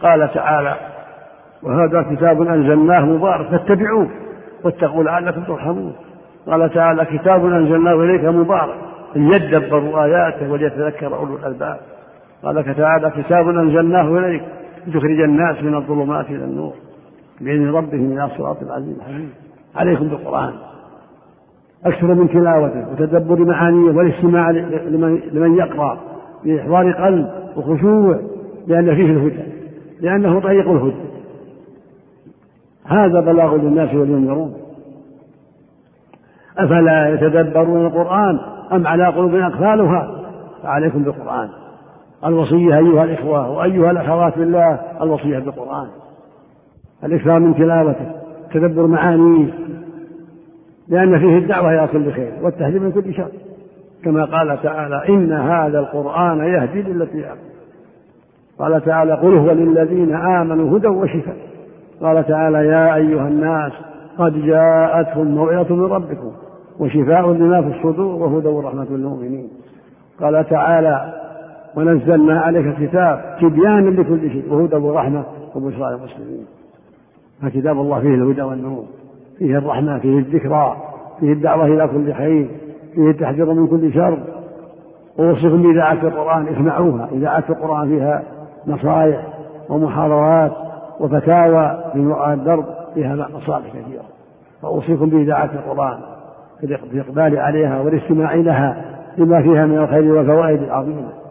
قال تعالى: وهذا كتاب أنزلناه مبارك فاتبعوه واتقوا لعلكم ترحمون. قال تعالى: كتاب أنزلناه إليك مبارك ليدبروا آياته وليتذكر أولو الألباب. قال تعالى: كتاب أنزلناه إليك لتخرج الناس من الظلمات إلى النور بإذن ربهم إلى صراط العزيز الحميد. عليكم بالقرآن أكثر من تلاوته وتدبر معانيه والاستماع لمن يقرأ بإحضار قلب وخشوع، لأن فيه الهدى، لأنه طريق الهدى. هذا بلاغ للناس ولينذرون. أفلا يتدبرون القرآن أم على قلوب أقفالها؟ فعليكم بالقرآن. الوصية أيها الإخوة وأيها الأخوات بالله، الوصية بالقرآن، الإكثار من تلاوته، تدبر معانيه، لأن فيه الدعوة إلى كل خير والتهذيب من كل شر، كما قال تعالى: إن هذا القرآن يهدي للتي هي أقوم. قال تعالى: قل هو للذين آمنوا هدى وشفاء. قال تعالى: يا أيها الناس قد جاءتكم موعظة من ربكم وشفاء لما في الصدور وهدى ورحمة للمؤمنين. قال تعالى: ونزلنا عليك الكتاب تبيانا لكل شيء وهدى ورحمة وبشرى للمسلمين. فكتاب الله فيه الهدى والنور، فيه الرحمة، فيه الذكرى، فيه الدعوة إلى كل خير، فيه التحذير من كل شر. ووصفكم بإذاعة القرآن، اسمعوها، إذاعة القرآن فيها نصائح ومحاضرات وفتاوى من وراء الدرب، فيها مصالح كثيرة. فأوصيكم بإذاعة القرآن في الإقبال عليها والاستماع لها لما فيها من الخير والفوائد العظيمة.